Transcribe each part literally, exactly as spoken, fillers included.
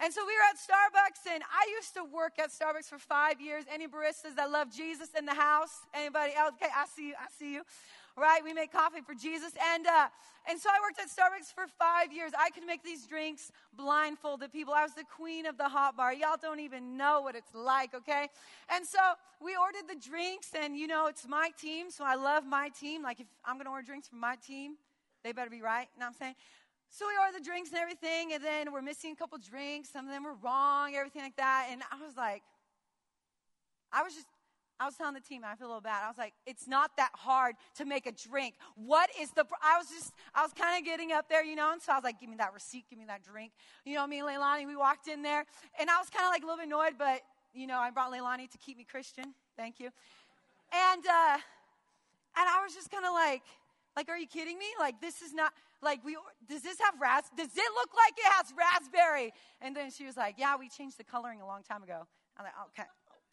And so we were at Starbucks, and I used to work at Starbucks for five years. Any baristas that love Jesus in the house? Anybody else? Okay, I see you, I see you. Right, we make coffee for Jesus. And uh, and so I worked at Starbucks for five years. I could make these drinks blindfolded people. I was the queen of the hot bar. Y'all don't even know what it's like, okay? And so we ordered the drinks, and, you know, it's my team, so I love my team. Like, if I'm going to order drinks from my team, they better be right, you know what I'm saying? So we ordered the drinks and everything, and then we're missing a couple drinks. Some of them were wrong, everything like that. And I was like, I was just, I was telling the team, I feel a little bad. I was like, it's not that hard to make a drink. What is the, I was just, I was kind of getting up there, you know, and so I was like, give me that receipt, give me that drink. You know, me and Leilani, we walked in there, and I was kind of like a little bit annoyed, but, you know, I brought Leilani to keep me Christian. Thank you. And, uh, and I was just kind of like, like, are you kidding me? Like, this is not, like, we, does this have ras, does it look like it has raspberry? And then she was like, yeah, we changed the coloring a long time ago. I'm like, okay.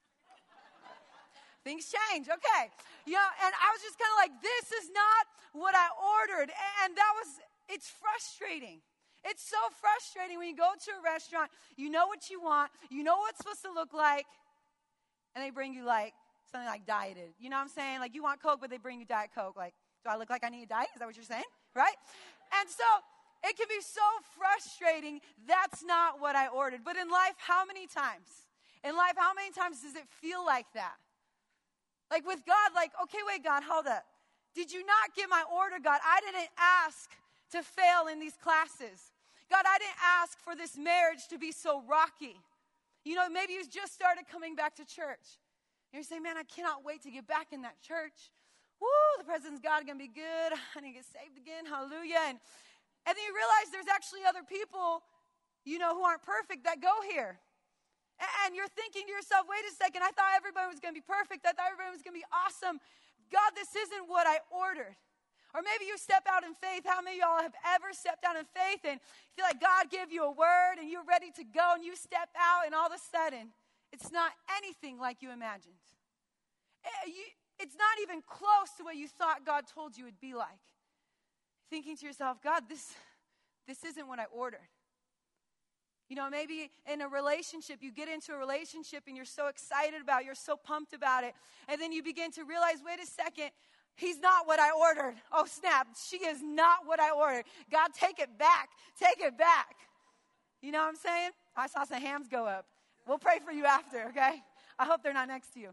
Things change, okay. You know, and I was just kind of like, this is not what I ordered. And that was, it's frustrating. It's so frustrating when you go to a restaurant, you know what you want, you know what it's supposed to look like, and they bring you like something like dieted. You know what I'm saying? Like, you want Coke, but they bring you Diet Coke. Like, do I look like I need a diet? Is that what you're saying? Right? And so it can be so frustrating. That's not what I ordered. But in life, how many times? In life, how many times does it feel like that? Like with God, like, okay, wait, God, hold up. Did you not get my order, God? I didn't ask to fail in these classes. God, I didn't ask for this marriage to be so rocky. You know, maybe you just started coming back to church. And you're saying, man, I cannot wait to get back in that church. Woo, the presence of God is going to be good. I need to get saved again. Hallelujah. And, and then you realize there's actually other people, you know, who aren't perfect that go here. And you're thinking to yourself, wait a second, I thought everybody was going to be perfect. I thought everybody was going to be awesome. God, this isn't what I ordered. Or maybe you step out in faith. How many of y'all have ever stepped out in faith and feel like God gave you a word and you're ready to go and you step out and all of a sudden it's not anything like you imagined. It's not even close to what you thought God told you it would be like. Thinking to yourself, God, this, this isn't what I ordered. You know, maybe in a relationship, you get into a relationship and you're so excited about it, you're so pumped about it, and then you begin to realize, wait a second, he's not what I ordered. Oh, snap, she is not what I ordered. God, take it back. Take it back. You know what I'm saying? I saw some hands go up. We'll pray for you after, okay? I hope they're not next to you.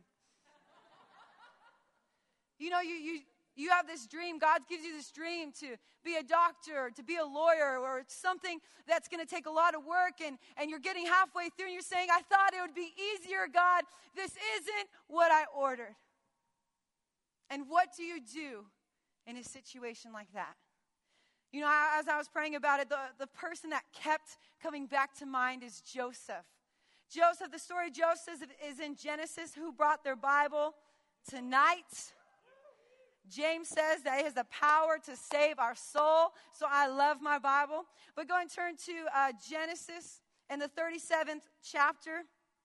You know, you you you have this dream. God gives you this dream to be a doctor, to be a lawyer, or something that's going to take a lot of work, and, and you're getting halfway through, and you're saying, I thought it would be easier, God. This isn't what I ordered. And what do you do in a situation like that? You know, as I was praying about it, the, the person that kept coming back to mind is Joseph. Joseph, the story of Joseph is in Genesis. Who brought their Bible tonight? James says that it has the power to save our soul. So I love my Bible. But go and turn to uh, Genesis in the thirty-seventh chapter.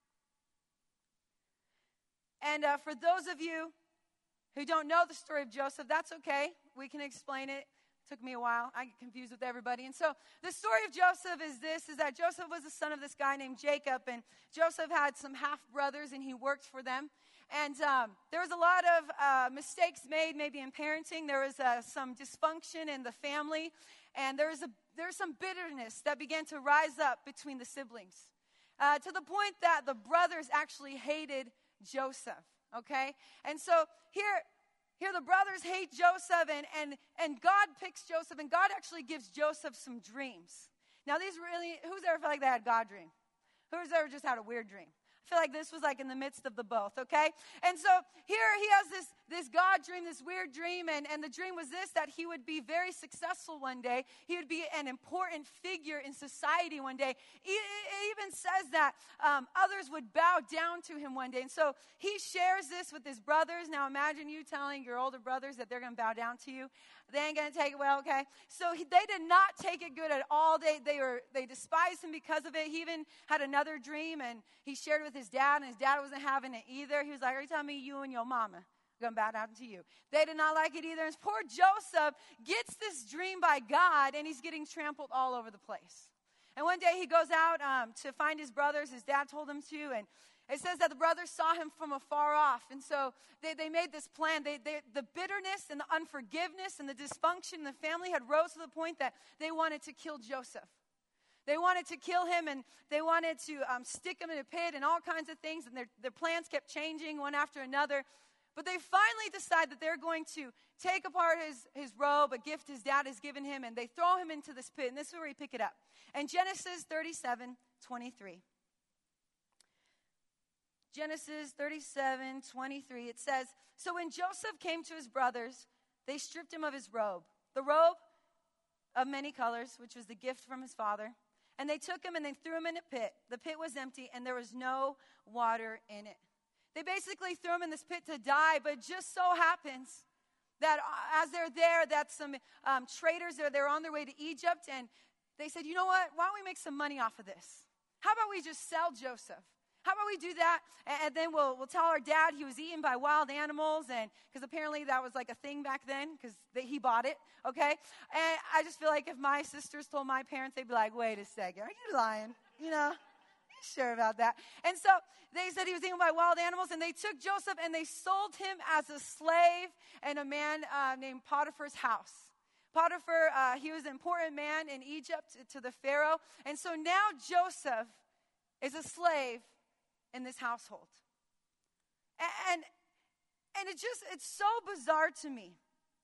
And uh, for those of you who don't know the story of Joseph, that's okay. We can explain it. Took me a while. I get confused with everybody. And so the story of Joseph is this, is that Joseph was the son of this guy named Jacob. And Joseph had some half-brothers, and he worked for them. And um, there was a lot of uh, mistakes made, maybe in parenting. There was uh, some dysfunction in the family. And there was, a, there was some bitterness that began to rise up between the siblings. Uh, to the point that the brothers actually hated Joseph, okay? And so here... Here the brothers hate Joseph, and, and, and God picks Joseph, and God actually gives Joseph some dreams. Now these really, who's ever felt like they had a God dream? Who's ever just had a weird dream? I feel like this was like in the midst of the both, okay? And so here he has this, this God dream, this weird dream, and, and the dream was this, that he would be very successful one day. He would be an important figure in society one day. It, it even says that um, others would bow down to him one day. And so he shares this with his brothers. Now imagine you telling your older brothers that they're going to bow down to you. They ain't going to take it well, okay? So he, they did not take it good at all. They, they, were, they despised him because of it. He even had another dream, and he shared it with his dad, and his dad wasn't having it either. He was like, are you telling me you and your mama are going to bow down to you? They did not like it either. And poor Joseph gets this dream by God, and he's getting trampled all over the place. And one day he goes out um, to find his brothers. His dad told him to. And it says that the brothers saw him from afar off. And so they, they made this plan. They, they, the bitterness and the unforgiveness and the dysfunction in the family had rose to the point that they wanted to kill Joseph. They wanted to kill him, and they wanted to um, stick him in a pit and all kinds of things. And their, their plans kept changing one after another. But they finally decide that they're going to take apart his, his robe, a gift his dad has given him, and they throw him into this pit. And this is where we pick it up. And Genesis thirty-seven twenty-three. Genesis thirty-seven twenty-three, it says, so when Joseph came to his brothers, they stripped him of his robe, the robe of many colors, which was the gift from his father. And they took him and they threw him in a pit. The pit was empty and there was no water in it. They basically threw him in this pit to die, but it just so happens that as they're there, that some um, traders, are they're on their way to Egypt, and they said, you know what, why don't we make some money off of this? How about we just sell Joseph? How about we do that, and, and then we'll we'll tell our dad he was eaten by wild animals, and because apparently that was like a thing back then, because he bought it, okay? And I just feel like if my sisters told my parents, they'd be like, wait a second, are you lying? You know? Sure about that. And so they said he was eaten by wild animals, and they took Joseph and they sold him as a slave in a man uh, named Potiphar's house. Potiphar, uh, he was an important man in Egypt to the Pharaoh. And so now Joseph is a slave in this household. And, and it just, it's so bizarre to me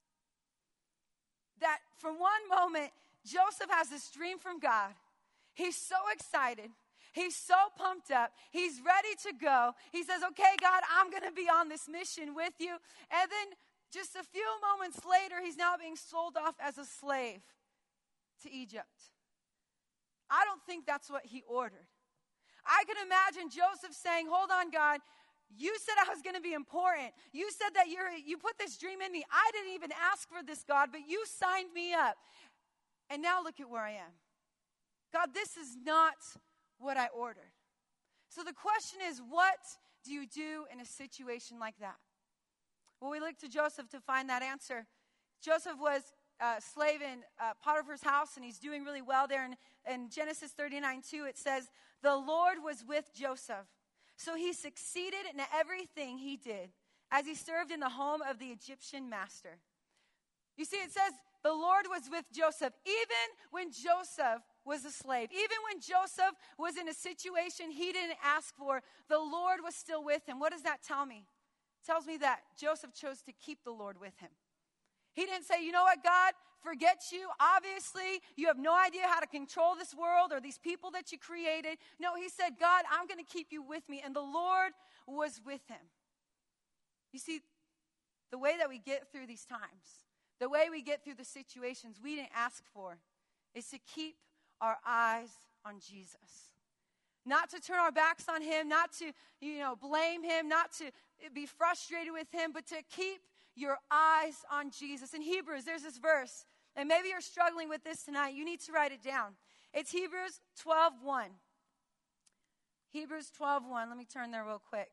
that from one moment, Joseph has this dream from God. He's so excited. He's so pumped up. He's ready to go. He says, okay, God, I'm going to be on this mission with you. And then just a few moments later, he's now being sold off as a slave to Egypt. I don't think that's what he ordered. I can imagine Joseph saying, hold on, God, you said I was going to be important. You said that you're, you put this dream in me. I didn't even ask for this, God, but you signed me up. And now look at where I am. God, this is not what I ordered. So the question is, what do you do in a situation like that? Well, we look to Joseph to find that answer. Joseph was a slave in uh, Potiphar's house, and he's doing really well there. In, in Genesis thirty-nine two, it says, the Lord was with Joseph, so he succeeded in everything he did as he served in the home of the Egyptian master. You see, it says the Lord was with Joseph, even when Joseph was a slave. Even when Joseph was in a situation he didn't ask for, the Lord was still with him. What does that tell me? It tells me that Joseph chose to keep the Lord with him. He didn't say, you know what, God, forget you. Obviously, you have no idea how to control this world or these people that you created. No, he said, God, I'm going to keep you with me. And the Lord was with him. You see, the way that we get through these times, the way we get through the situations we didn't ask for, is to keep our eyes on Jesus. Not to turn our backs on him, not to, you know, blame him, not to be frustrated with him, but to keep your eyes on Jesus. In Hebrews, there's this verse, and maybe you're struggling with this tonight. You need to write it down. It's Hebrews twelve one. Hebrews twelve one. Let me turn there real quick.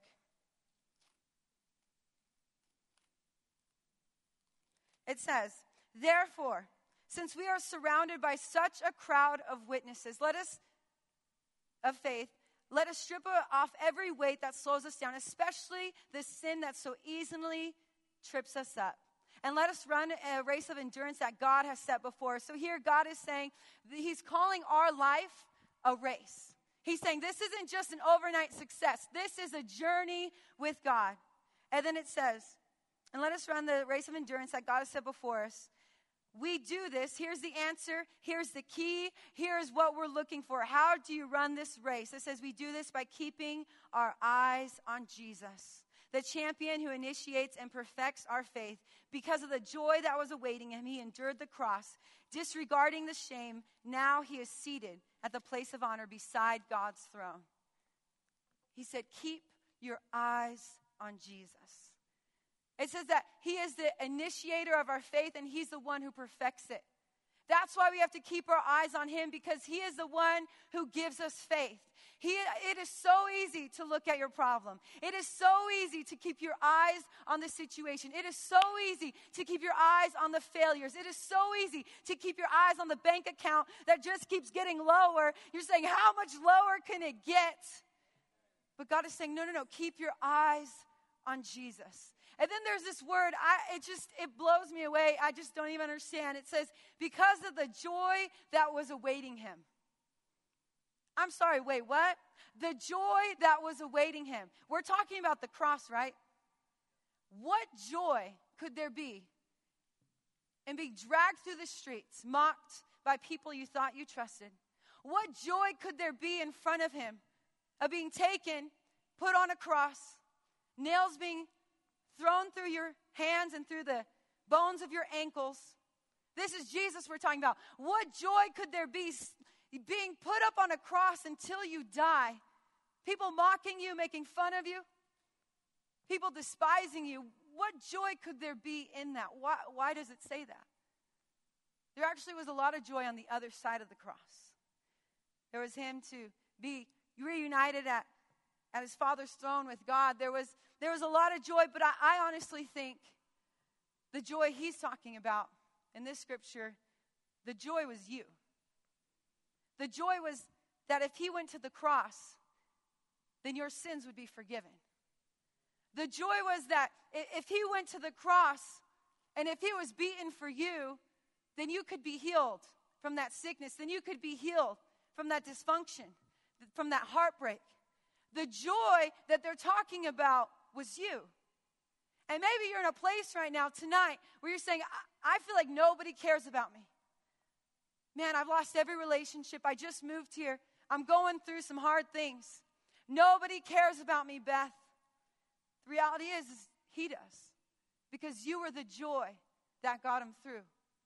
It says, therefore, since we are surrounded by such a crowd of witnesses, let us, of faith, let us strip off every weight that slows us down, especially the sin that so easily trips us up. And let us run a race of endurance that God has set before us. So here God is saying, he's calling our life a race. He's saying this isn't just an overnight success. This is a journey with God. And then it says, and let us run the race of endurance that God has set before us. We do this. Here's the answer. Here's the key. Here's what we're looking for. How do you run this race? It says we do this by keeping our eyes on Jesus, the champion who initiates and perfects our faith. Because of the joy that was awaiting him, he endured the cross, disregarding the shame. Now he is seated at the place of honor beside God's throne. He said, keep your eyes on Jesus. It says that he is the initiator of our faith, and he's the one who perfects it. That's why we have to keep our eyes on him, because he is the one who gives us faith. He, it is so easy to look at your problem. It is so easy to keep your eyes on the situation. It is so easy to keep your eyes on the failures. It is so easy to keep your eyes on the bank account that just keeps getting lower. You're saying, how much lower can it get? But God is saying, no, no, no, keep your eyes on Jesus. And then there's this word, I, it just, it blows me away. I just don't even understand. It says, because of the joy that was awaiting him. I'm sorry, wait, what? The joy that was awaiting him. We're talking about the cross, right? What joy could there be in being dragged through the streets, mocked by people you thought you trusted? What joy could there be in front of him of being taken, put on a cross, nails being thrown through your hands and through the bones of your ankles? This is Jesus we're talking about. What joy could there be being put up on a cross until you die? People mocking you, making fun of you. People despising you. What joy could there be in that? Why, why does it say that? There actually was a lot of joy on the other side of the cross. There was him to be reunited at, at his Father's throne with God. There was, there was a lot of joy, but I, I honestly think the joy he's talking about in this scripture, the joy was you. The joy was that if he went to the cross, then your sins would be forgiven. The joy was that if he went to the cross and if he was beaten for you, then you could be healed from that sickness. Then you could be healed from that dysfunction, from that heartbreak. The joy that they're talking about was you. And maybe you're in a place right now tonight where you're saying, I, I feel like nobody cares about me. Man, I've lost every relationship. I just moved here. I'm going through some hard things. Nobody cares about me, Beth. The reality is, is he does. Because you were the joy that got him through.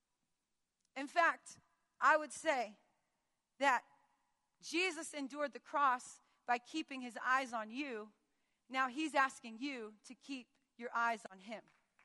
In fact, I would say that Jesus endured the cross by keeping his eyes on you. Now he's asking you to keep your eyes on him.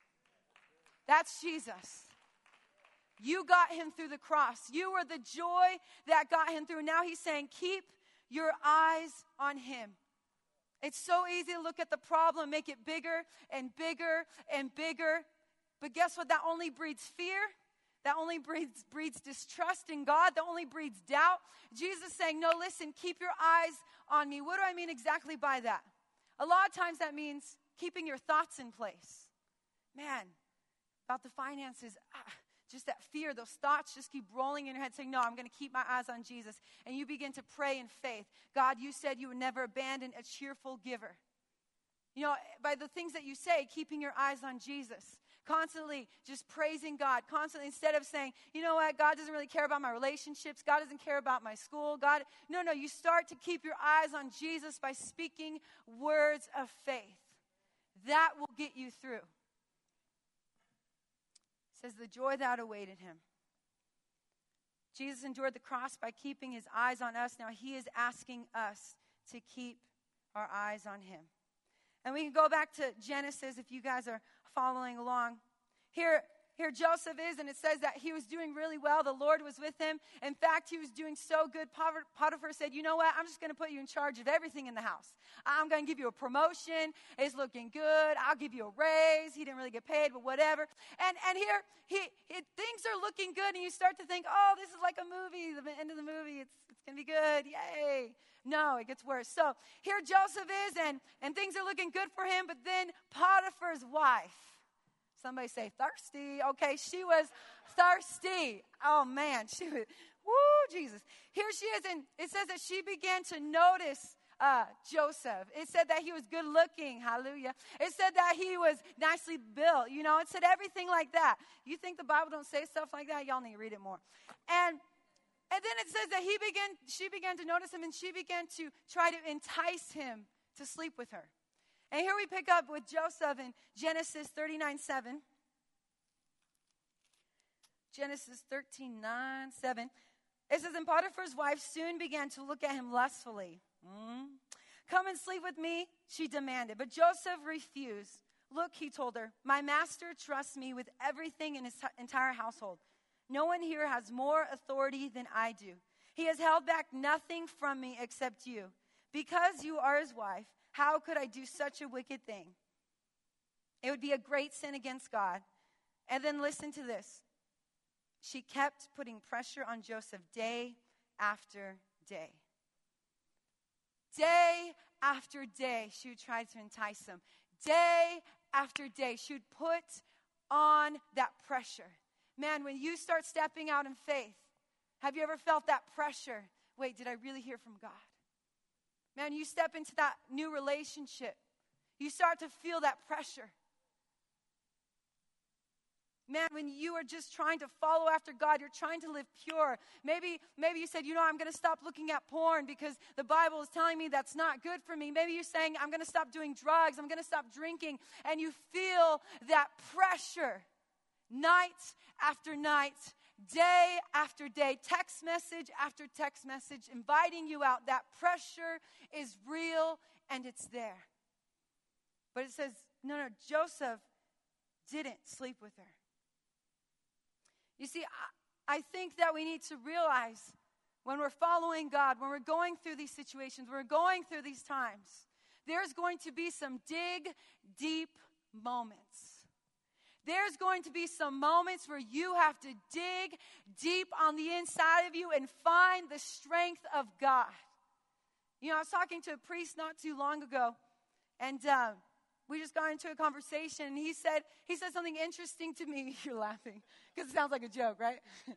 That's Jesus. You got him through the cross. You were the joy that got him through. Now he's saying, keep your eyes on him. It's so easy to look at the problem, make it bigger and bigger and bigger. But guess what? That only breeds fear. That only breeds, breeds distrust in God. That only breeds doubt. Jesus is saying, no, listen, keep your eyes on me. What do I mean exactly by that? A lot of times that means keeping your thoughts in place. Man, about the finances, ah, just that fear, those thoughts just keep rolling in your head saying, no, I'm going to keep my eyes on Jesus. And you begin to pray in faith. God, you said you would never abandon a cheerful giver. You know, by the things that you say, keeping your eyes on Jesus. Constantly just praising God. Constantly, instead of saying, you know what, God doesn't really care about my relationships. God doesn't care about my school. God, no, no, you start to keep your eyes on Jesus by speaking words of faith. That will get you through. It says the joy that awaited him. Jesus endured the cross by keeping his eyes on us. Now he is asking us to keep our eyes on him. And we can go back to Genesis if you guys are following along. Here, here Joseph is, and it says that he was doing really well. The Lord was with him. In fact, he was doing so good. Potiphar said, you know what? I'm just going to put you in charge of everything in the house. I'm going to give you a promotion. It's looking good. I'll give you a raise. He didn't really get paid, but whatever. And and here, he, he things are looking good, and you start to think, oh, this is like a movie. The end of the movie, it's, it's going to be good. Yay. No, it gets worse. So here Joseph is, and, and things are looking good for him, but then Potiphar's wife, somebody say thirsty. Okay, she was thirsty. Oh, man, she was, woo, Jesus. Here she is, and it says that she began to notice uh, Joseph. It said that he was good looking, hallelujah. It said that he was nicely built, you know. It said everything like that. You think the Bible don't say stuff like that? Y'all need to read it more. And And then it says that he began, she began to notice him, and she began to try to entice him to sleep with her. And here we pick up with Joseph in Genesis thirty-nine seven. Genesis thirteen nine, seven. It says, and Potiphar's wife soon began to look at him lustfully. Mm. Come and sleep with me, she demanded. But Joseph refused. Look, he told her, my master trusts me with everything in his t- entire household. No one here has more authority than I do. He has held back nothing from me except you, Because you are his wife, how could I do such a wicked thing? It would be a great sin against God. And then listen to this. She kept putting pressure on Joseph day after day. Day after day, she would try to entice him. Day after day, she would put on that pressure. Man, when you start stepping out in faith, have you ever felt that pressure? Wait, did I really hear from God? Man, you step into that new relationship. You start to feel that pressure. Man, when you are just trying to follow after God, you're trying to live pure. Maybe, maybe you said, you know, I'm going to stop looking at porn because the Bible is telling me that's not good for me. Maybe you're saying, I'm going to stop doing drugs. I'm going to stop drinking. And you feel that pressure night after night, day after day, text message after text message, inviting you out. That pressure is real and it's there. But it says, no, no, Joseph didn't sleep with her. You see, I, I think that we need to realize when we're following God, when we're going through these situations, when we're going through these times, there's going to be some dig deep moments. There's going to be some moments where you have to dig deep on the inside of you and find the strength of God. You know, I was talking to a priest not too long ago, and uh, we just got into a conversation, and he said, he said something interesting to me. You're laughing, because it sounds like a joke, right?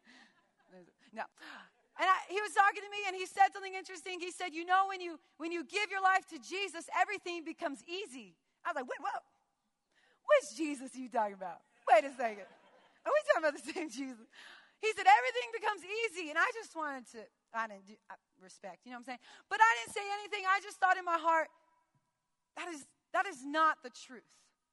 No. And I, he was talking to me, and he said something interesting. He said, you know, when you when you give your life to Jesus, everything becomes easy. I was like, wait, whoa. Which Jesus are you talking about? Wait a second. Are we talking about the same Jesus? He said, everything becomes easy. And I just wanted to, I didn't do, uh, respect, you know what I'm saying? But I didn't say anything. I just thought in my heart, that is That is not the truth.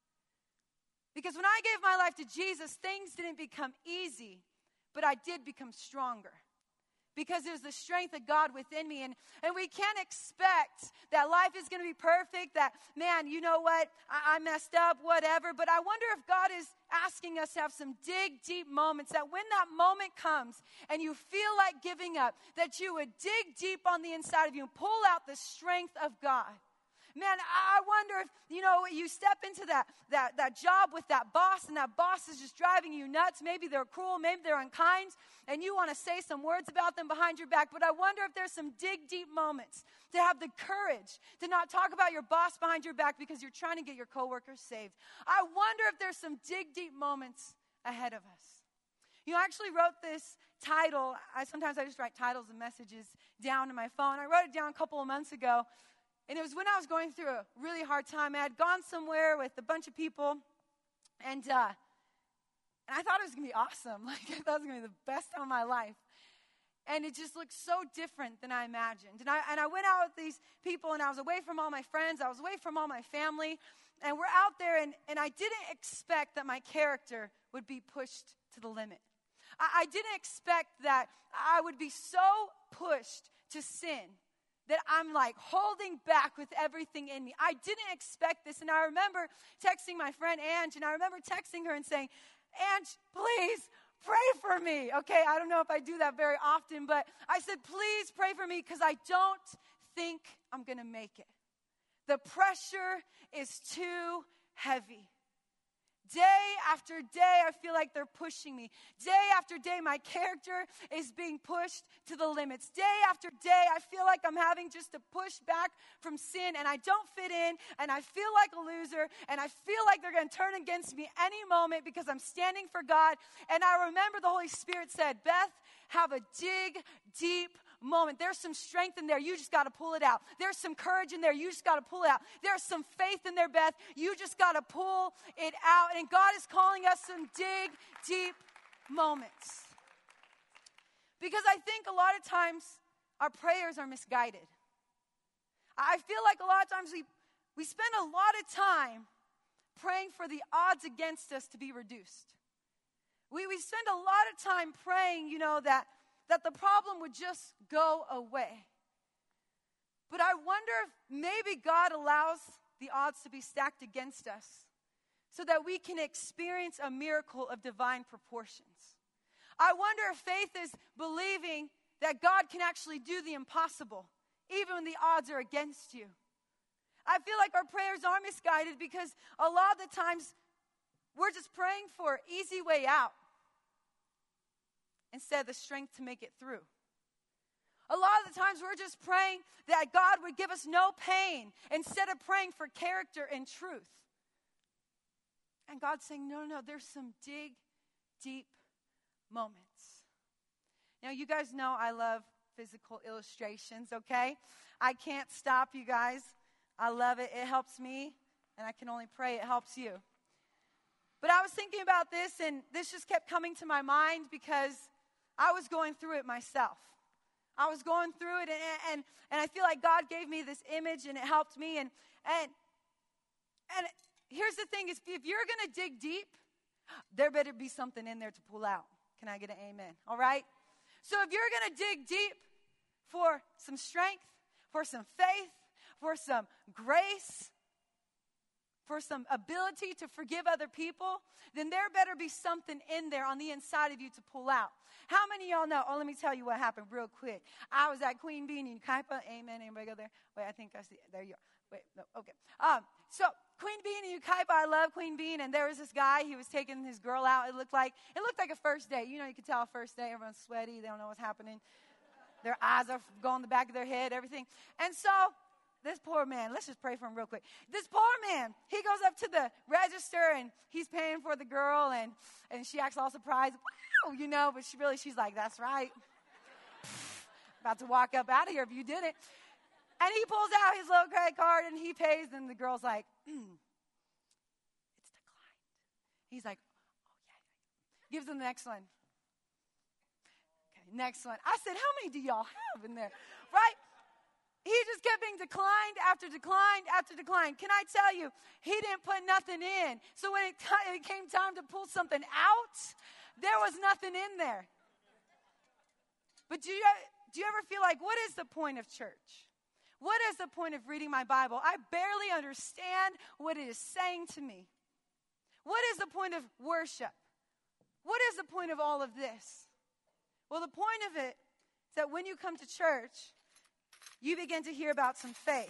Because when I gave my life to Jesus, things didn't become easy, but I did become stronger. Because there's the strength of God within me. And, and we can't expect that life is going to be perfect, that, man, you know what, I, I messed up, whatever. But I wonder if God is asking us to have some dig deep moments, that when that moment comes and you feel like giving up, that you would dig deep on the inside of you and pull out the strength of God. Man, I wonder if, you know, you step into that, that, that job with that boss, and that boss is just driving you nuts. Maybe they're cruel, maybe they're unkind, and you want to say some words about them behind your back. But I wonder if there's some dig deep moments to have the courage to not talk about your boss behind your back because you're trying to get your coworkers saved. I wonder if there's some dig deep moments ahead of us. You know, I actually wrote this title. I sometimes I just write titles and messages down in my phone. I wrote it down a couple of months ago. And it was when I was going through a really hard time. I had gone somewhere with a bunch of people, and uh, and I thought it was going to be awesome. Like, I thought it was going to be the best time of my life. And it just looked so different than I imagined. And I and I went out with these people, and I was away from all my friends. I was away from all my family. And we're out there, and, and I didn't expect that my character would be pushed to the limit. I, I didn't expect that I would be so pushed to sin that I'm like holding back with everything in me. I didn't expect this. And I remember texting my friend Ange, and I remember texting her and saying, Ange, please pray for me. Okay, I don't know if I do that very often, but I said, please pray for me because I don't think I'm going to make it. The pressure is too heavy. Day after day, I feel like they're pushing me. Day after day, my character is being pushed to the limits. Day after day, I feel like I'm having just to push back from sin, and I don't fit in, and I feel like a loser, and I feel like they're going to turn against me any moment because I'm standing for God. And I remember the Holy Spirit said, Beth, have a dig deep moment. There's some strength in there. You just got to pull it out. There's some courage in there. You just got to pull it out. There's some faith in there, Beth. You just got to pull it out. And God is calling us some dig deep moments. Because I think a lot of times our prayers are misguided. I feel like a lot of times we, we spend a lot of time praying for the odds against us to be reduced. We, we spend a lot of time praying, you know, that that the problem would just go away. But I wonder if maybe God allows the odds to be stacked against us so that we can experience a miracle of divine proportions. I wonder if faith is believing that God can actually do the impossible even when the odds are against you. I feel like our prayers are misguided because a lot of the times we're just praying for easy way out instead of the strength to make it through. A lot of the times we're just praying that God would give us no pain instead of praying for character and truth. And God's saying, no, no, no, there's some dig deep moments. Now, you guys know I love physical illustrations, okay? I can't stop, you guys. I love it. It helps me, and I can only pray it helps you. But I was thinking about this, and this just kept coming to my mind because I was going through it myself. I was going through it, and, and, and I feel like God gave me this image, and it helped me. And, and, and here's the thing, is if you're going to dig deep, there better be something in there to pull out. Can I get an amen? All right? So if you're going to dig deep for some strength, for some faith, for some grace, for some ability to forgive other people, then there better be something in there on the inside of you to pull out. How many of y'all know? Oh, let me tell you what happened real quick. I was at Queen Bee in Yucaipa. Amen. Anybody go there? Wait, I think I see. There you are. Wait, no, okay. Um, so Queen Bean in Yucaipa, I love Queen Bean, and there was this guy. He was taking his girl out. It looked like it looked like a first date. You know, you could tell a first date. Everyone's sweaty. They don't know what's happening. Their eyes are going the back of their head. Everything. And so this poor man, let's just pray for him real quick. This poor man, he goes up to the register, and he's paying for the girl, and, and she acts all surprised. Wow, you know, but she really, she's like, that's right. About to walk up out of here if you did it. And he pulls out his little credit card, and he pays, and the girl's like, mm, it's declined. He's like, oh, yeah, yeah. Gives him the next one. Okay, next one. I said, how many do y'all have in there? Right? He just kept being declined after declined after declined. Can I tell you, he didn't put nothing in. So when it, t- it came time to pull something out, there was nothing in there. But do you, do you ever feel like, what is the point of church? What is the point of reading my Bible? I barely understand what it is saying to me. What is the point of worship? What is the point of all of this? Well, the point of it is that when you come to church, you begin to hear about some faith,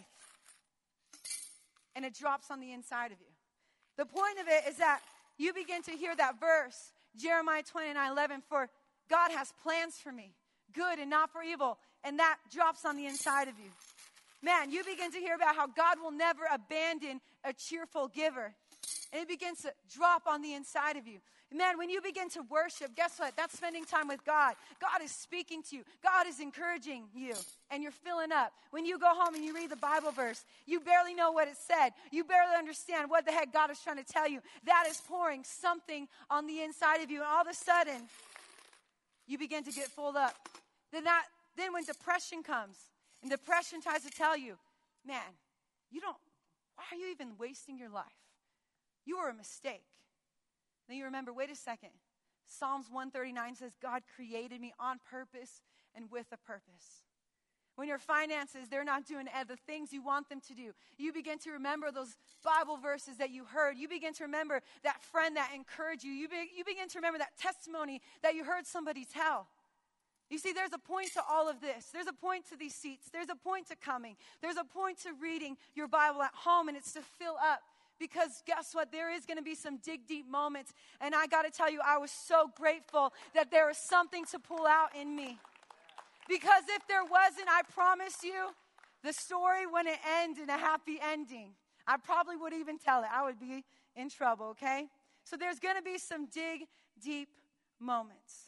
and it drops on the inside of you. The point of it is that you begin to hear that verse, Jeremiah twenty-nine eleven, for God has plans for me, good and not for evil, and that drops on the inside of you. Man, you begin to hear about how God will never abandon a cheerful giver, and it begins to drop on the inside of you. Man, when you begin to worship, guess what? That's spending time with God. God is speaking to you. God is encouraging you, and you're filling up. When you go home and you read the Bible verse, you barely know what it said. You barely understand what the heck God is trying to tell you. That is pouring something on the inside of you, and all of a sudden, you begin to get filled up. Then that, then when depression comes, and depression tries to tell you, man, you don't, why are you even wasting your life? You were a mistake. Then you remember, wait a second. Psalms one thirty-nine says, God created me on purpose and with a purpose. When your finances, they're not doing the things you want them to do, you begin to remember those Bible verses that you heard. You begin to remember that friend that encouraged you. You, be, you begin to remember that testimony that you heard somebody tell. You see, there's a point to all of this. There's a point to these seats. There's a point to coming. There's a point to reading your Bible at home, and it's to fill up. Because guess what? There is going to be some dig deep moments. And I got to tell you, I was so grateful that there was something to pull out in me. Because if there wasn't, I promise you, the story wouldn't end in a happy ending. I probably would even tell it. I would be in trouble, okay? So there's going to be some dig deep moments.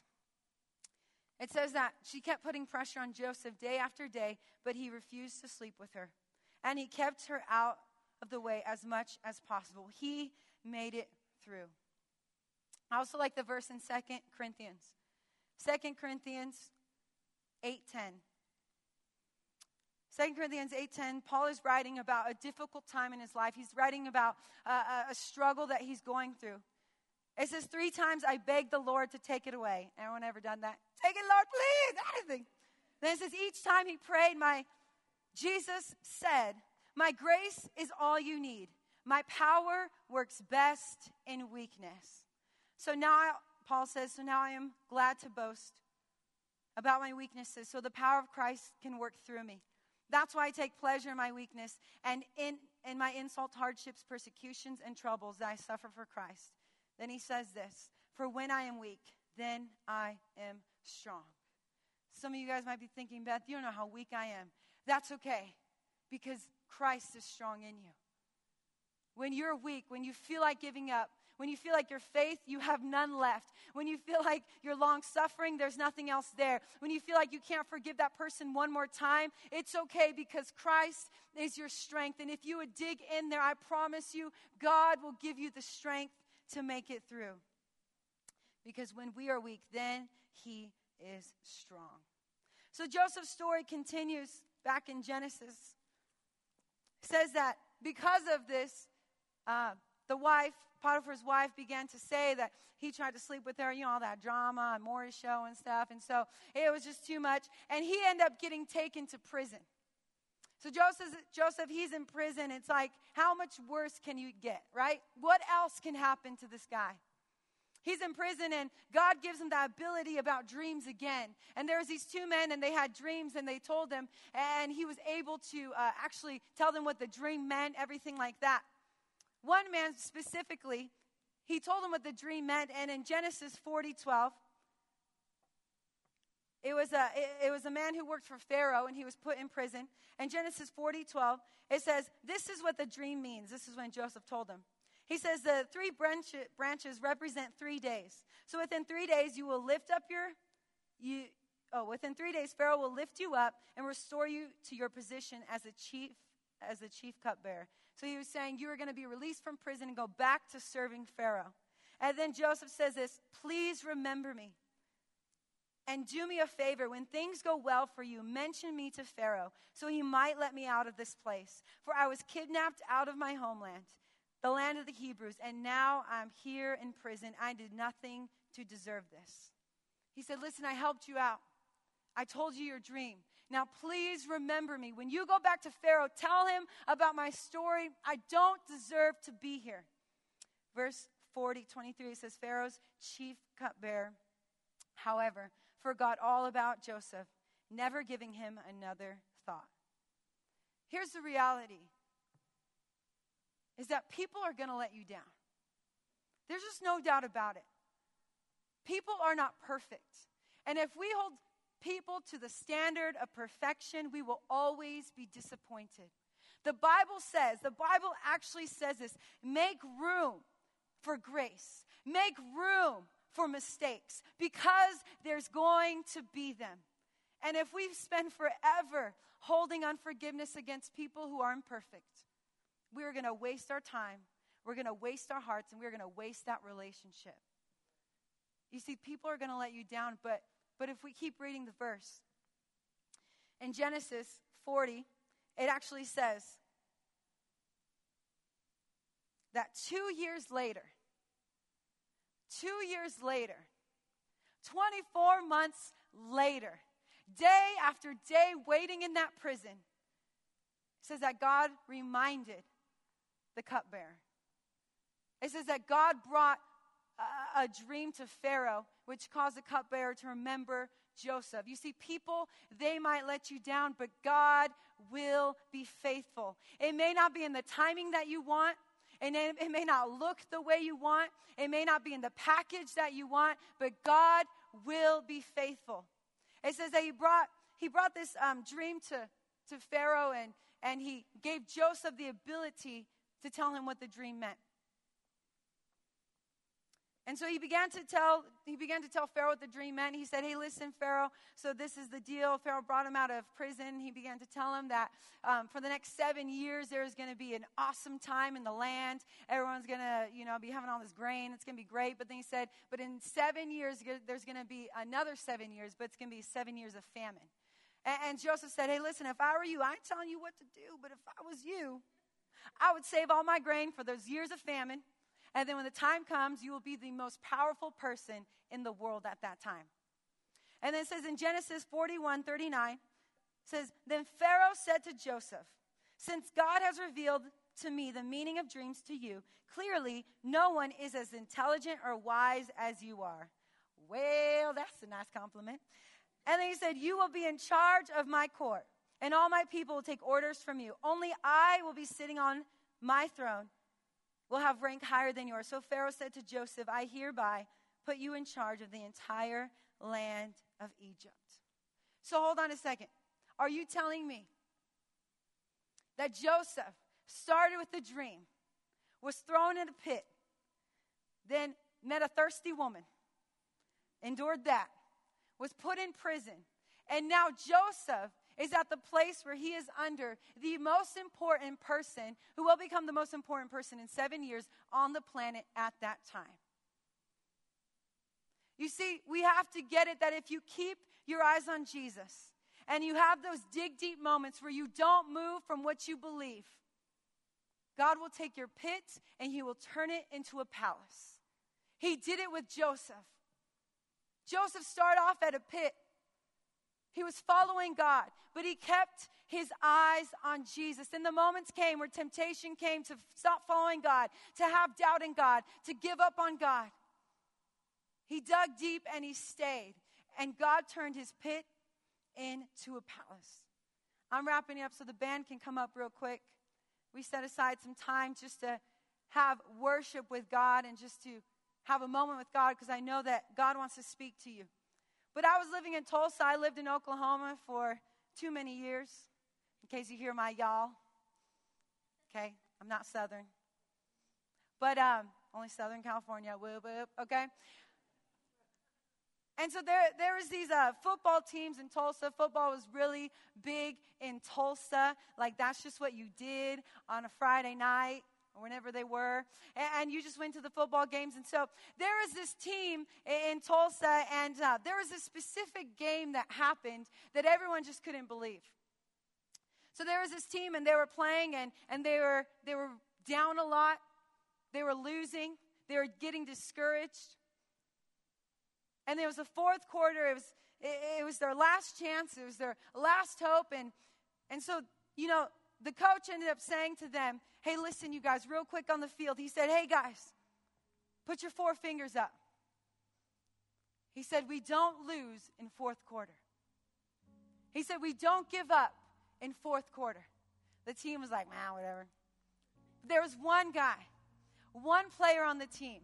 It says that she kept putting pressure on Joseph day after day, but he refused to sleep with her. And he kept her out of the way as much as possible. He made it through. I also like the verse in Second Corinthians. Second Corinthians eight ten. Second Corinthians eight ten, Paul is writing about a difficult time in his life. He's writing about a, a, a struggle that he's going through. It says, three times I begged the Lord to take it away. Anyone ever done that? Take it, Lord, please. Anything. Then it says, each time he prayed, my Jesus said, my grace is all you need. My power works best in weakness. So now, I, Paul says, so now I am glad to boast about my weaknesses so the power of Christ can work through me. That's why I take pleasure in my weakness and in, in my insult, hardships, persecutions, and troubles that I suffer for Christ. Then he says this, for when I am weak, then I am strong. Some of you guys might be thinking, Beth, you don't know how weak I am. That's okay, because Christ is strong in you. When you're weak, when you feel like giving up, when you feel like your faith, you have none left. When you feel like you're long-suffering, there's nothing else there. When you feel like you can't forgive that person one more time, it's okay because Christ is your strength. And if you would dig in there, I promise you, God will give you the strength to make it through. Because when we are weak, then he is strong. So Joseph's story continues back in Genesis. It says that because of this, uh, the wife, Potiphar's wife, began to say that he tried to sleep with her, you know, all that drama and Maury's show and stuff. And so it was just too much. And he ended up getting taken to prison. So Joseph, Joseph, he's in prison. It's like, how much worse can you get, right? What else can happen to this guy? He's in prison, and God gives him the ability about dreams again. And there was these two men, and they had dreams, and they told him, and he was able to uh, actually tell them what the dream meant, everything like that. One man specifically, he told him what the dream meant, and in Genesis forty twelve, it was a it, it was a man who worked for Pharaoh, and he was put in prison. And Genesis forty twelve, it says, this is what the dream means. This is when Joseph told him. He says the three branch, branches represent three days. So within three days, you will lift up your, you. Oh, within three days, Pharaoh will lift you up and restore you to your position as a chief, as a chief cupbearer. So he was saying you are going to be released from prison and go back to serving Pharaoh. And then Joseph says this, please remember me. And do me a favor, when things go well for you, mention me to Pharaoh, so he might let me out of this place. For I was kidnapped out of my homeland, the land of the Hebrews, and now I'm here in prison. I did nothing to deserve this. He said, listen, I helped you out. I told you your dream. Now please remember me. When you go back to Pharaoh, tell him about my story. I don't deserve to be here. Verse forty, twenty-three says, Pharaoh's chief cupbearer, however, forgot all about Joseph, never giving him another thought. Here's the reality, is that people are going to let you down. There's just no doubt about it. People are not perfect. And if we hold people to the standard of perfection, we will always be disappointed. The Bible says, the Bible actually says this, make room for grace. Make room for mistakes, because there's going to be them. And if we spend forever holding unforgiveness against people who are imperfect, we're going to waste our time, we're going to waste our hearts, and we're going to waste that relationship. You see, people are going to let you down, but, but if we keep reading the verse, in Genesis forty, it actually says that two years later, Two years later, twenty-four months later, day after day waiting in that prison, it says that God reminded the cupbearer. It says that God brought a, a dream to Pharaoh, which caused the cupbearer to remember Joseph. You see, people, they might let you down, but God will be faithful. It may not be in the timing that you want, and it may not look the way you want. It may not be in the package that you want, but God will be faithful. It says that he brought he brought this um, dream to, to Pharaoh, and, and he gave Joseph the ability to tell him what the dream meant. And so he began to tell he began to tell Pharaoh what the dream meant. He said, hey, listen, Pharaoh, so this is the deal. Pharaoh brought him out of prison. He began to tell him that um, for the next seven years, there's going to be an awesome time in the land. Everyone's going to, you know, be having all this grain. It's going to be great. But then he said, but in seven years, there's going to be another seven years, but it's going to be seven years of famine. And, and Joseph said, hey, listen, if I were you, I ain't telling you what to do, but if I was you, I would save all my grain for those years of famine. And then when the time comes, you will be the most powerful person in the world at that time. And then it says in Genesis forty-one thirty-nine, it says, then Pharaoh said to Joseph, since God has revealed to me the meaning of dreams to you, clearly no one is as intelligent or wise as you are. Well, that's a nice compliment. And then he said, you will be in charge of my court. and all my people will take orders from you. Only I will be sitting on my throne, will have rank higher than yours. So Pharaoh said to Joseph, I hereby put you in charge of the entire land of Egypt. So hold on a second. Are you telling me that Joseph started with a dream, was thrown in a pit, then met a thirsty woman, endured that, was put in prison, and now Joseph is at the place where he is under the most important person who will become the most important person in seven years on the planet at that time? You see, we have to get it that if you keep your eyes on Jesus and you have those dig deep moments where you don't move from what you believe, God will take your pit and he will turn it into a palace. He did it with Joseph. Joseph started off at a pit. He was following God, but he kept his eyes on Jesus. And the moments came where temptation came to stop following God, to have doubt in God, to give up on God. He dug deep and he stayed. And God turned his pit into a palace. I'm wrapping up so the band can come up real quick. We set aside some time just to have worship with God and just to have a moment with God, because I know that God wants to speak to you. But I was living in Tulsa. I lived in Oklahoma for too many years. In case you hear my y'all. Okay, I'm not Southern. But um, only Southern California. Whoop, whoop, okay? And so there, there was these uh, football teams in Tulsa. Football was really big in Tulsa. Like, that's just what you did on a Friday night or whenever they were. And, and you just went to the football games. And so there was this team in, in Tulsa, and uh, there was a specific game that happened that everyone just couldn't believe. So there was this team, and they were playing, and, and they were they were down a lot. They were losing. They were getting discouraged. And there was a fourth quarter. It was it, it was their last chance. It was their last hope. And, and so, you know, the coach ended up saying to them, hey, listen, you guys, real quick on the field. He said, hey, guys, put your four fingers up. He said, we don't lose in fourth quarter. He said, we don't give up in fourth quarter. The team was like, man, whatever. There was one guy, one player on the team.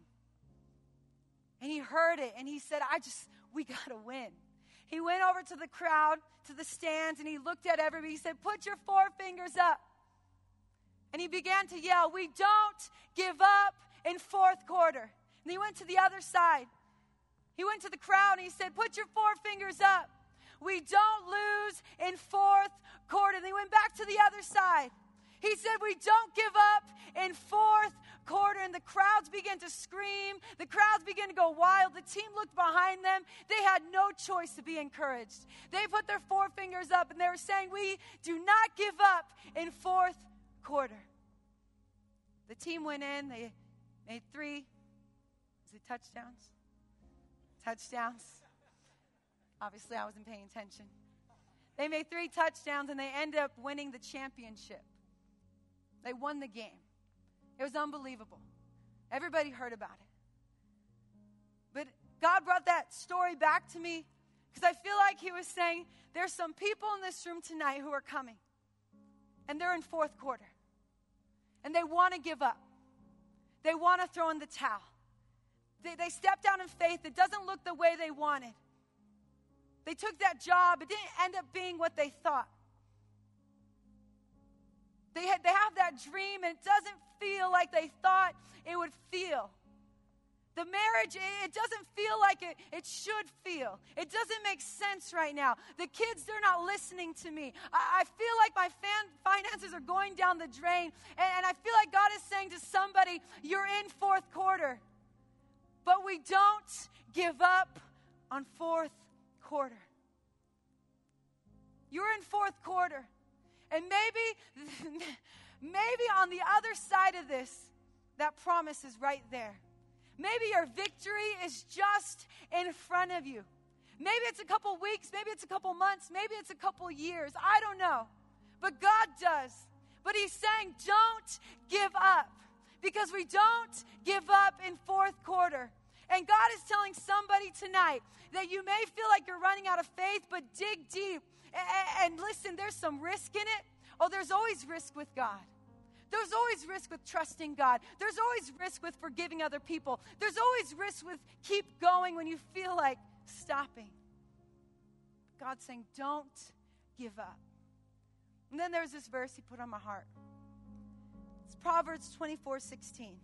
And he heard it, and he said, I just, we got to win. He went over to the crowd, to the stands, and he looked at everybody. He said, put your four fingers up. And he began to yell, we don't give up in fourth quarter. And he went to the other side. He went to the crowd, and he said, put your four fingers up. We don't lose in fourth quarter. And he went back to the other side. He said, we don't give up in fourth quarter. And the crowds began to scream. The crowds began to go wild. The team looked behind them. They had no choice to be encouraged. They put their four fingers up, and they were saying, we do not give up in fourth quarter. The team went in. They made three, is it touchdowns? Touchdowns. Obviously, I wasn't paying attention. They made three touchdowns, and they ended up winning the championship. They won the game. It was unbelievable. Everybody heard about it. But God brought that story back to me because I feel like he was saying, there's some people in this room tonight who are coming, and they're in fourth quarter, and they want to give up. They want to throw in the towel. They, they stepped out in faith. It doesn't look the way they wanted. They took that job. It didn't end up being what they thought. They had, they have that dream, and it doesn't feel like they thought it would feel. The marriage, it, it doesn't feel like it, it should feel. It doesn't make sense right now. The kids, they're not listening to me. I, I feel like my fan, finances are going down the drain, and, and I feel like God is saying to somebody, you're in fourth quarter. But we don't give up on fourth quarter. You're in fourth quarter. And maybe, maybe on the other side of this, that promise is right there. Maybe your victory is just in front of you. Maybe it's a couple weeks, maybe it's a couple months, maybe it's a couple years. I don't know. But God does. But he's saying, don't give up. Because we don't give up in fourth quarter. And God is telling somebody tonight that you may feel like you're running out of faith, but dig deep. And, and listen, there's some risk in it. Oh, there's always risk with God. There's always risk with trusting God. There's always risk with forgiving other people. There's always risk with keep going when you feel like stopping. God's saying, don't give up. And then there's this verse he put on my heart. It's Proverbs twenty-four sixteen.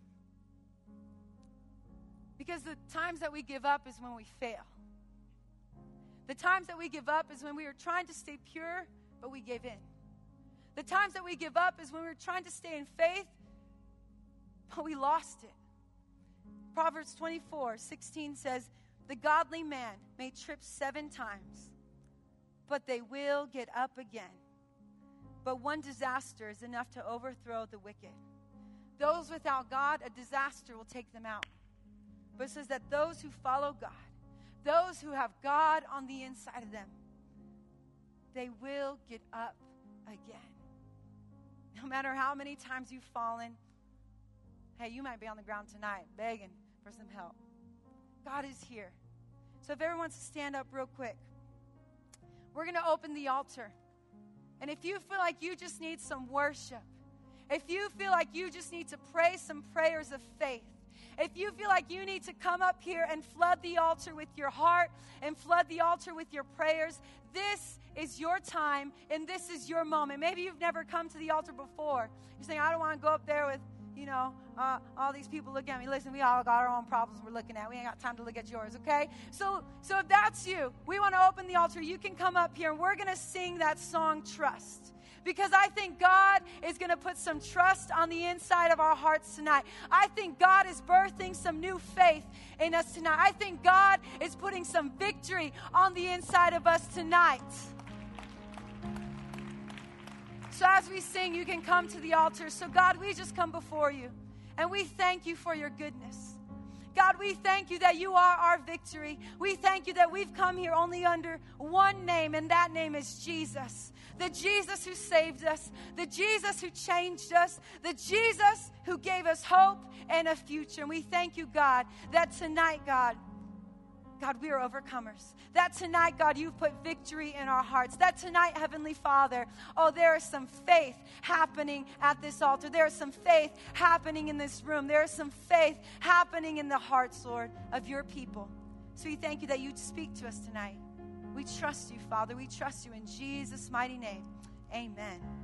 Because the times that we give up is when we fail. The times that we give up is when we were trying to stay pure, but we gave in. The times that we give up is when we were trying to stay in faith, but we lost it. Proverbs twenty-four sixteen says, the godly man may trip seven times, but they will get up again. But one disaster is enough to overthrow the wicked. Those without God, a disaster will take them out. But it says that those who follow God, those who have God on the inside of them, they will get up again. No matter how many times you've fallen, hey, you might be on the ground tonight begging for some help. God is here. So if everyone wants to stand up real quick, we're going to open the altar. And if you feel like you just need some worship, if you feel like you just need to pray some prayers of faith, if you feel like you need to come up here and flood the altar with your heart and flood the altar with your prayers, this is your time and this is your moment. Maybe you've never come to the altar before. You're saying, I don't want to go up there with, you know, uh, all these people looking at me. Listen, we all got our own problems we're looking at. We ain't got time to look at yours, okay? So, so if that's you, we want to open the altar. You can come up here and we're going to sing that song, Trust. Because I think God is going to put some trust on the inside of our hearts tonight. I think God is birthing some new faith in us tonight. I think God is putting some victory on the inside of us tonight. So as we sing, you can come to the altar. So God, we just come before you, and we thank you for your goodness. God, we thank you that you are our victory. We thank you that we've come here only under one name, and that name is Jesus. The Jesus who saved us, the Jesus who changed us, the Jesus who gave us hope and a future. And we thank you, God, that tonight, God, God, we are overcomers. That tonight, God, you've put victory in our hearts. That tonight, Heavenly Father, oh, there is some faith happening at this altar. There is some faith happening in this room. There is some faith happening in the hearts, Lord, of your people. So we thank you that you'd speak to us tonight. We trust you, Father. We trust you in Jesus' mighty name. Amen.